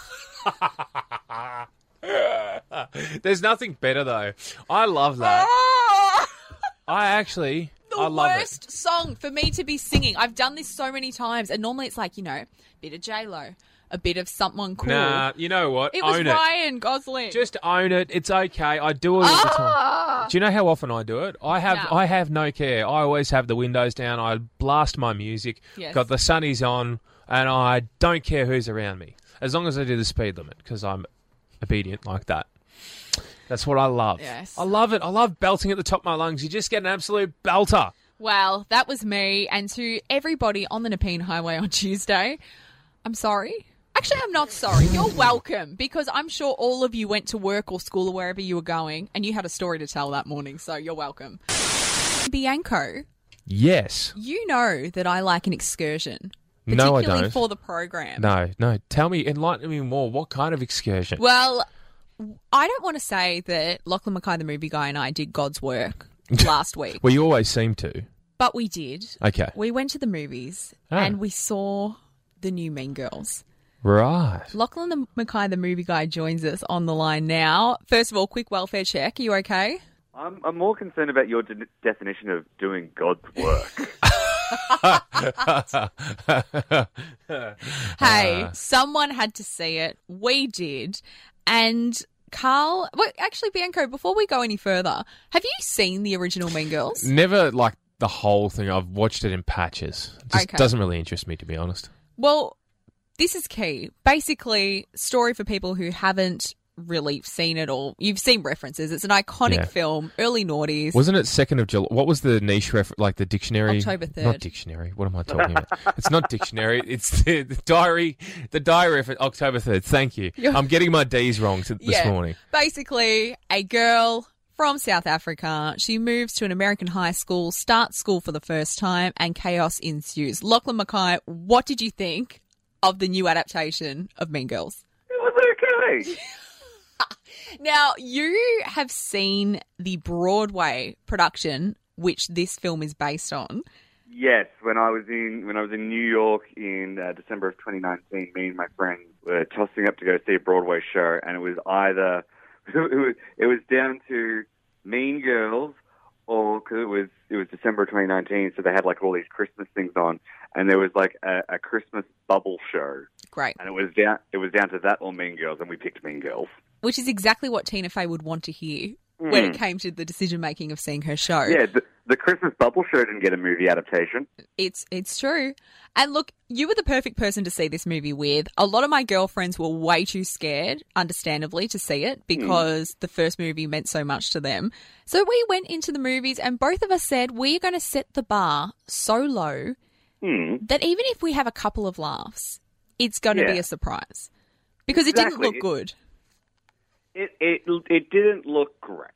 There's nothing better though. I love that. Ah! I actually The I love worst it. song for me to be singing. I've done this so many times, and normally it's like, you know, bit of J-Lo, a bit of someone cool. Nah, you know what? It was own Ryan Gosling. it. Just own it. It's okay. I do it all the time. Ah! Do you know how often I do it? I have No. I have no care. I always have the windows down. I blast my music. Yes. Got the sunnies on, and I don't care who's around me as long as I do the speed limit because I'm obedient like that. That's what I love. Yes. I love it. I love belting at the top of my lungs. You just get an absolute belter. Well, that was me. And to everybody on the Nepean Highway on Tuesday, I'm sorry. Actually, I'm not sorry. You're welcome because I'm sure all of you went to work or school or wherever you were going and you had a story to tell that morning. So you're welcome. Bianco, Yes. you know that I like an excursion. No, I Particularly don't. for the program. No, no. Tell me, enlighten me more. What kind of excursion? Well, I don't want to say that Lachlan Mackay, the movie guy, and I did God's work last week, Well, you always seem to. but we did. Okay. We went to the movies Oh. and we saw the new Mean Girls. Right. Lachlan the Mackay, the movie guy, joins us on the line now. First of all, quick welfare check. Are you okay? I'm, I'm more concerned about your de- definition of doing God's work. Hey, Uh. someone had to see it. We did. And Carl, well, actually, Bianco, before we go any further, have you seen the original Mean Girls? Never like the whole thing. I've watched it in patches. It just Okay. doesn't really interest me, to be honest. Well, this is key. Basically, story for people who haven't really seen it or you've seen references. It's an iconic Yeah. film, early noughties. Wasn't it second of July? What was the niche ref? Like the dictionary? October third. Not dictionary. What am I talking about? It's not dictionary. It's the, the diary. The diary reference. October third. Thank you. You're- I'm getting my D's wrong to, this Yeah. morning. Basically, a girl from South Africa. She moves to an American high school, starts school for the first time, and chaos ensues. Lachlan Mackay, what did you think of the new adaptation of Mean Girls? It was okay. Now, you have seen the Broadway production, which this film is based on. Yes, when I was in when I was in New York in uh, December of twenty nineteen, me and my friends were tossing up to go see a Broadway show, and it was either it was, it was down to Mean Girls, or because it was it was December of twenty nineteen, so they had like all these Christmas things on, and there was like a, a Christmas bubble show, Great. and it was down it was down to that or Mean Girls, and we picked Mean Girls. Which is exactly what Tina Fey would want to hear when it came to the decision-making of seeing her show. Yeah, the, the Christmas bubble show didn't get a movie adaptation. It's it's true. And look, you were the perfect person to see this movie with. A lot of my girlfriends were way too scared, understandably, to see it because the first movie meant so much to them. So we went into the movies and both of us said we're going to set the bar so low Hmm. that even if we have a couple of laughs, it's going to be Yeah. a surprise. Because it didn't Exactly. look good. It it it didn't look great.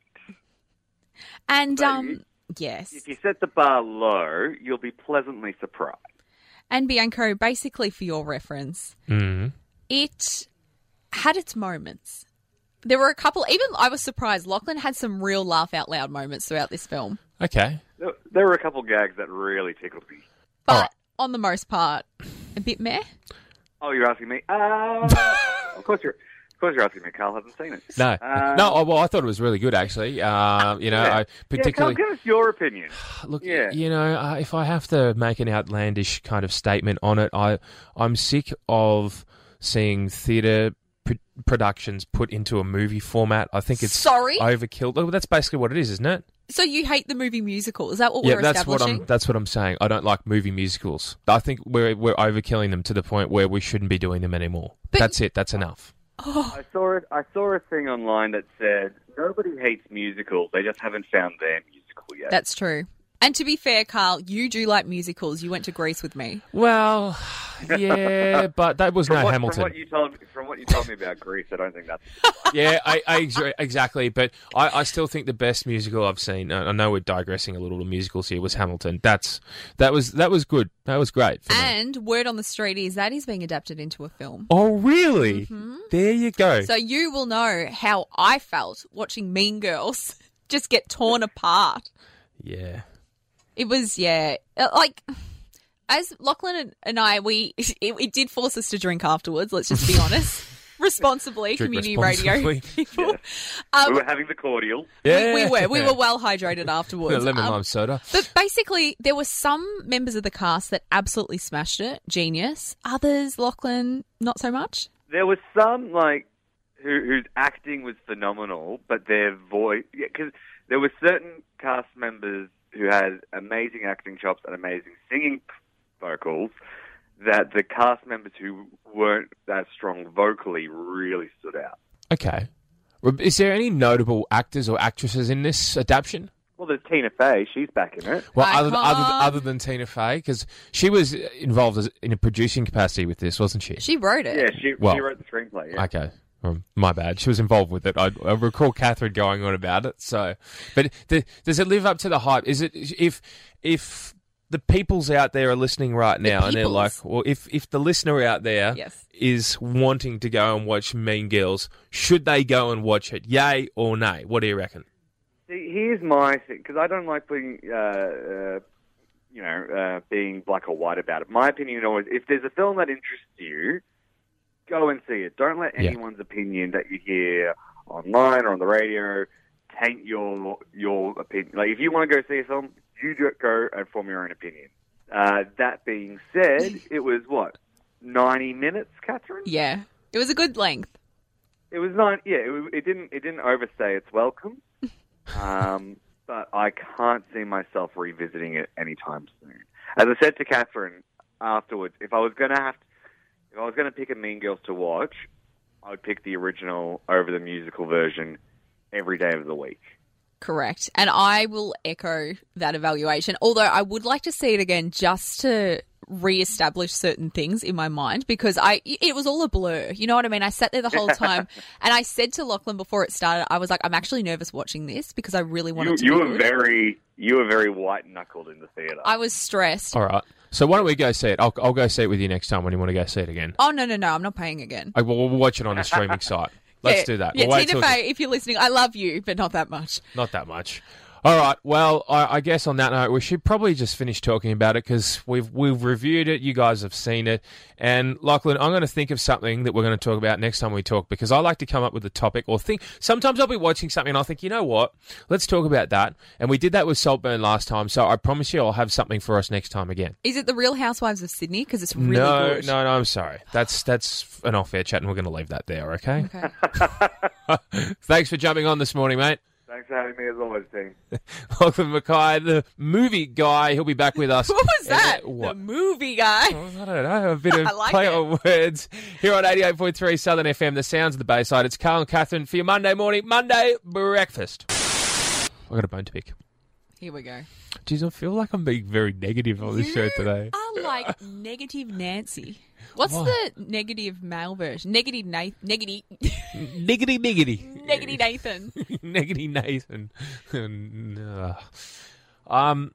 And, But um, you- yes. If you set the bar low, you'll be pleasantly surprised. And Bianco, basically for your reference, Mm. it had its moments. There were a couple, even I was surprised, Lachlan had some real laugh out loud moments throughout this film. Okay. There, there were a couple gags that really tickled me. But All right. on the most part, a bit meh. Oh, you're asking me? Uh, of course you're. Of course you're asking me. Carl hasn't seen it. No. Um, no. oh, Well, I thought it was really good, actually. Uh, you know, Yeah. I particularly. Yeah, Carl, give us your opinion. Look, Yeah. you know, uh, if I have to make an outlandish kind of statement on it, I I'm sick of seeing theatre pr- productions put into a movie format. I think it's Sorry? overkill. Well, that's basically what it is, isn't it? So you hate the movie musical? Is that what Yeah, we're that's what establishing? I'm. That's what I'm saying. I don't like movie musicals. I think we're we're overkilling them to the point where we shouldn't be doing them anymore. But- that's it. That's enough. I saw it. I saw a thing online that said nobody hates musicals. They just haven't found their musical yet. That's true. And to be fair, Carl, you do like musicals. You went to Greece with me. Well, yeah, but that was from no what, Hamilton. From what you told me, from what you told me about Greece, I don't think that's. Yeah, I, I ex- exactly. But I, I still think the best musical I've seen. I I know we're digressing a little to musicals here. Was Hamilton? That's that was that was good. That was great. For me. And word on the street is that is being adapted into a film. Oh, really? There you go. So you will know how I felt watching Mean Girls just get torn apart. yeah. It was, yeah, uh, like, as Lachlan and- and I, we, it, it did force us to drink afterwards, let's just be honest. responsibly, Drink community responsibly. radio people. Um, we were having the cordial. Yeah. we, we were. We were well hydrated afterwards. Lemon Um, lime soda. But basically, there were some members of the cast that absolutely smashed it. Genius. Others, Lachlan, not so much. There was some like who, whose acting was phenomenal, but their voice, because there were certain cast members who had amazing acting chops and amazing singing vocals, that the cast members who weren't that strong vocally really stood out. Okay. Is there any notable actors or actresses in this adaptation? Well, there's Tina Fey. She's back in it. Well, I other, other, can't. other than Tina Fey, because she was involved as, in a producing capacity with this, wasn't she? She wrote it. Yeah, she, Well, she wrote the screenplay. Yeah. Okay. Well, my bad. She was involved with it. I, I recall Catherine going on about it. So, but the, does it live up to the hype? Is it if if the peoples out there are listening right now and they're peoples. like, well, if if the listener out there Yes. is wanting to go and watch Mean Girls, should they go and watch it? Yay or nay? What do you reckon? See, here's my thing, because I don't like being, uh, uh, you know, uh, being black or white about it. My opinion always, if there's a film that interests you, go and see it. Don't let Yeah. anyone's opinion that you hear online or on the radio taint your your opinion. Like, if you want to go see a film, you do- go and form your own opinion. Uh, that being said, it was, what, ninety minutes, Catherine? Yeah. It was a good length. It was nine. Yeah, it, it didn't. It didn't overstay its welcome. Um, but I can't see myself revisiting it anytime soon. As I said to Catherine afterwards, if I was going to have, to, if I was going to pick a Mean Girls to watch, I would pick the original over the musical version every day of the week. Correct. And I will echo that evaluation, although I would like to see it again just to re-establish certain things in my mind, because I it was all a blur. You know what I mean? I sat there the whole time and I said to Lachlan before it started, I was like, I'm actually nervous watching this because I really wanted You, to you be were good. very, you were very white knuckled in the theatre. I was stressed. All right. So why don't we go see it? I'll, I'll go see it with you next time when you want to go see it again. Oh, no, no, no. I'm not paying again. I, we'll, we'll watch it on the streaming site. Let's yeah, do that. Yeah, We'll wait Tina till- Fey, if you're listening, I love you, but not that much. Not that much. All right. Well, I, I guess on that note, we should probably just finish talking about it because we've we've reviewed it. You guys have seen it, and Lachlan, I'm going to think of something that we're going to talk about next time we talk because I like to come up with a topic or think. Sometimes I'll be watching something and I'll think, you know what? Let's talk about that. And we did that with Saltburn last time, so I promise you, I'll have something for us next time again. Is it The Real Housewives of Sydney? Because it's really no, good. no, no. I'm sorry. That's that's an off-air chat, and we're going to leave that there. Okay. Okay. Thanks for jumping on this morning, mate. Thanks for having me as always, team. Lachlan Mackay, the movie guy, he'll be back with us. What was that? Uh, what? The movie guy. I don't know, a bit of I like play it. on words. Here on eighty-eight point three Southern F M, the sounds of the Bayside. It's Carl and Catherine for your Monday morning, Monday breakfast. I got a bone to pick. Here we go. Jeez, I feel like I'm being very negative on this show today. I'm like negative Nancy. What's Why? the negative male version? Negative Nathan. Negative. Niggity niggity. Negative Nathan. Niggity Nathan. And, uh, um,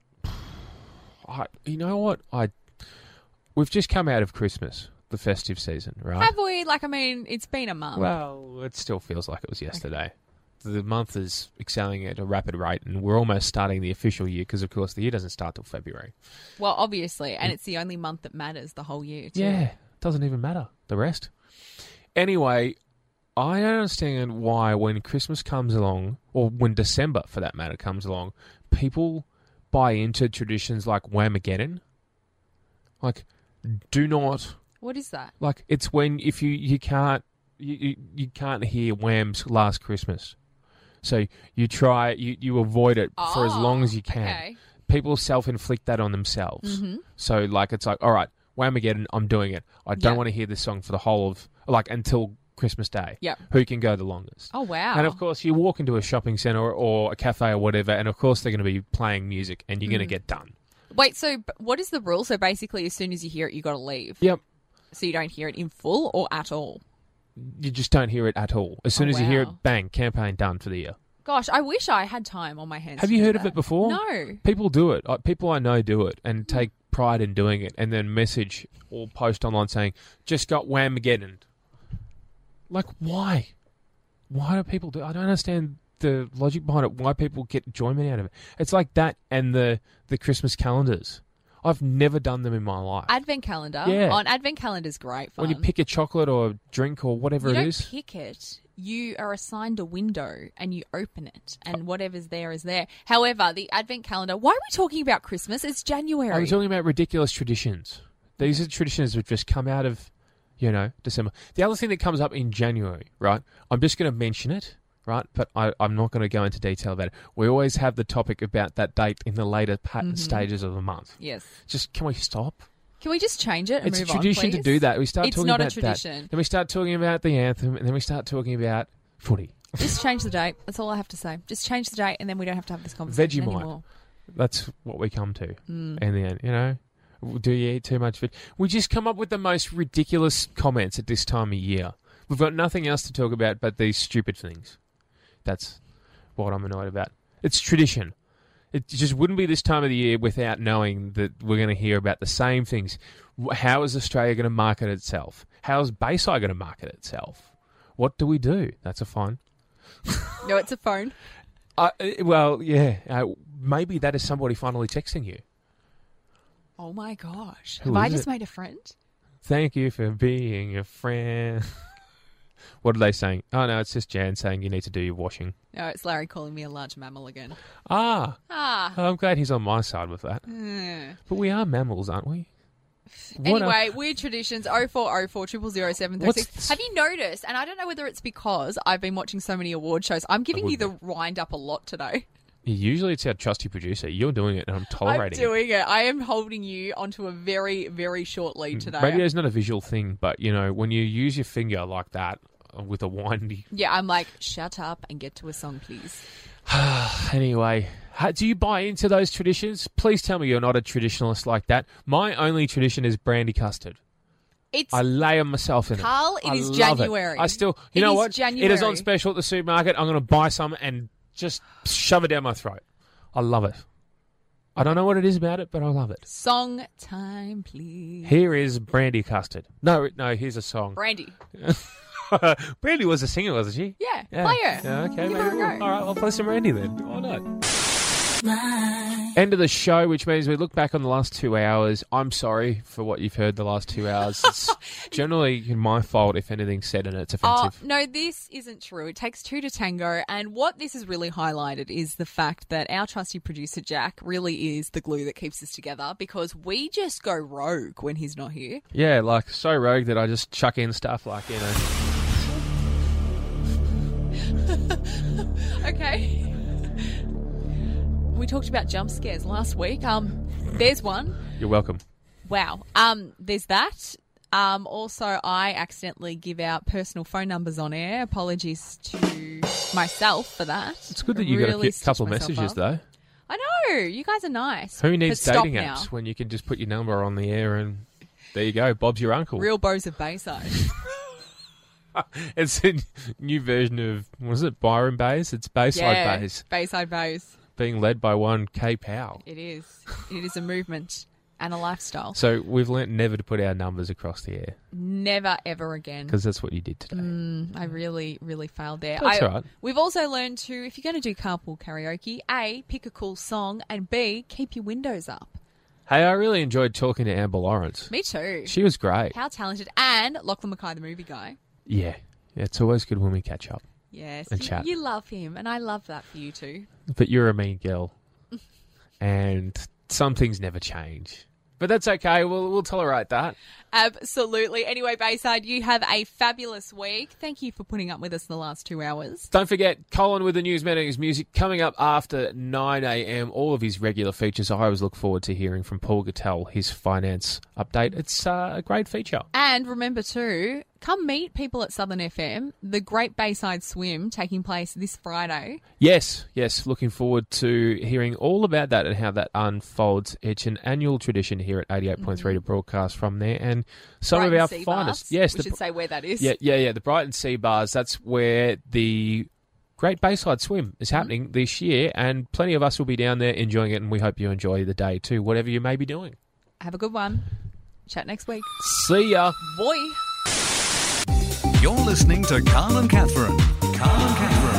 I, you know what? I We've just come out of Christmas, the festive season, right? Have we? Like, I mean, it's been a month. Well, it still feels like it was yesterday. The month is excelling at a rapid rate, and we're almost starting the official year because, of course, the year doesn't start till February. Well, obviously, and it's the only month that matters the whole year, too. Yeah, doesn't even matter, the rest. Anyway, I don't understand why when Christmas comes along, or when December, for that matter, comes along, people buy into traditions like Whamageddon. Like, do not... What is that? Like, it's when if you, you can't you, you, you can't hear Wham's Last Christmas. So you try, you, you avoid it for as long as you can. Okay. People self-inflict that on themselves. Mm-hmm. So, like, it's like, all right, Whamageddon, I'm doing it. I don't Yeah. want to hear this song for the whole of, like, until Christmas Day. Yep. Who can go the longest? Oh, wow. And, of course, you walk into a shopping centre or, or a cafe or whatever, and, of course, they're going to be playing music, and you're Mm. going to get done. Wait, so b- what is the rule? So basically, as soon as you hear it, you got to leave. Yep. So you don't hear it in full or at all? You just don't hear it at all. As soon Oh, as you hear it, wow. bang, campaign done for the year. Gosh, I wish I had time on my hands. Have to you do heard of that. it before? No. People do it. Uh, People I know do it and take pride in doing it and then message or post online saying, just got Whamageddon. Like, why? Why do people do it? I don't understand the logic behind it, why people get enjoyment out of it. It's like that and the, the Christmas calendars. I've never done them in my life. Advent calendar. Yeah. On Advent calendar's great fun. When you pick a chocolate or a drink or whatever you it don't is. pick it. You are assigned a window and you open it, and whatever's there is there. However, the Advent calendar. Why are we talking about Christmas? It's January. I'm talking about ridiculous traditions. These are traditions that just come out of, you know, December. The other thing that comes up in January, right? I'm just going to mention it, right? But I, I'm not going to go into detail about it. We always have the topic about that date in the later pa- Mm-hmm. stages of the month. Yes. Just can we stop? Can we just change it and It's a move on, tradition to please? do that. We start It's talking not a about tradition. that. Then we start talking about the anthem, and then we start talking about footy. Just change the date. That's all I have to say. Just change the date, and then we don't have to have this conversation Vegemite. anymore. That's what we come to Mm. in the end, you know? Do you eat too much veg? We just come up with the most ridiculous comments at this time of year. We've got nothing else to talk about but these stupid things. That's what I'm annoyed about. It's tradition. It just wouldn't be this time of the year without knowing that we're going to hear about the same things. How is Australia going to market itself? How is Bayside going to market itself? What do we do? That's a fine. No, it's a phone. Uh, well, yeah. Uh, maybe that is somebody finally texting you. Oh my gosh. Who Have I is just it? made a friend? Thank you for being a friend. What are they saying? Oh, no, it's just Jan saying you need to do your washing. No, it's Larry calling me a large mammal again. Ah, Ah. I'm glad he's on my side with that. Hmm. But we are mammals, aren't we? What a- Anyway, weird traditions, oh four oh four, zero zero zero seven three What's six. this? Have you noticed, and I don't know whether it's because I've been watching so many award shows, I'm giving would you the be. wind up a lot today. Usually it's our trusty producer. You're doing it and I'm I'm tolerating doing it. I am holding you onto a very, very short lead it. today. Radio's not a visual thing, but, you know, when you use your finger like that uh, with a windy... Yeah, I'm like, shut up and get to a song, please. Anyway, how, do you buy into those traditions? Please tell me you're not a traditionalist like that. My only tradition is brandy custard. It's I layer myself in Carl, it. it I is love January. It. I still, you It know is what? It is January. on special at the supermarket. I'm going to buy some and just shove it down my throat. I love it. I don't know what it is about it, but I love it. song time, please. Here is brandy custard. No, no, here's a song. Brandy. Brandy was a singer, wasn't she? Yeah, Yeah. play her. Yeah, okay, Give maybe her a we'll- go. all right, I'll play some Randy then. Why not? End of the show, which means we look back on the last two hours. I'm sorry for what you've heard the last two hours. It's generally my fault if anything's said and it's Oh, offensive. no, this isn't true. It takes two to tango. And what this has really highlighted is the fact that our trusty producer, Jack, really is the glue that keeps us together because we just go rogue when he's not here. Yeah, like so rogue that I just chuck in stuff like, you know. Okay. We talked about jump scares last week. Um, there's one. You're welcome. Wow. Um, there's that. Um, also, I accidentally give out personal phone numbers on air. Apologies to myself for that. It's good that you got a Really few- couple of stitched myself messages, up. though. I know. You guys are nice. Who needs But stop dating now. apps when you can just put your number on the air and there you go, Bob's your uncle. Real Bows of Bayside. It's a new version of, what is it, Byron Bays? It's Bayside yeah, Bays, Bayside Bays. being led by one K Powell. It is. It is a movement and a lifestyle. So we've learnt never to put our numbers across the air Never, ever again. because that's what you did today. Mm, I really, really failed there. That's I, all right. We've also learned to, if you're going to do carpool karaoke, A, pick a cool song, and B, keep your windows up. Hey, I really enjoyed talking to Amber Lawrence. Me too. She was great. How talented. And Lachlan Mackay, the movie guy. Yeah. yeah, it's always good when we catch up. Yes. And you, chat. you love him, and I love that for you too. But you're a mean girl. And some things never change. But that's okay. We'll, we'll tolerate that. Absolutely. Anyway, Bayside, you have a fabulous week. Thank you for putting up with us the last two hours. Don't forget, Colin with the News Meetings music coming up after nine a.m. All of his regular features. I always look forward to hearing from Paul Gattell, his finance update. It's uh, a great feature. And remember too, come meet people at Southern F M. The Great Bayside Swim taking place this Friday. Yes, yes. Looking forward to hearing all about that and how that unfolds. It's an annual tradition here at eighty-eight point three to broadcast from there. And some Brighton of our Sea finest. Bars. Yes, we the- should say where that is. Yeah, yeah, yeah. The Brighton Sea Bars. That's where the Great Bayside Swim is happening this year, and plenty of us will be down there enjoying it. And we hope you enjoy the day too, whatever you may be doing. Have a good one. Chat next week. See ya. Boy. You're listening to Carl and Catherine. Carl and Catherine.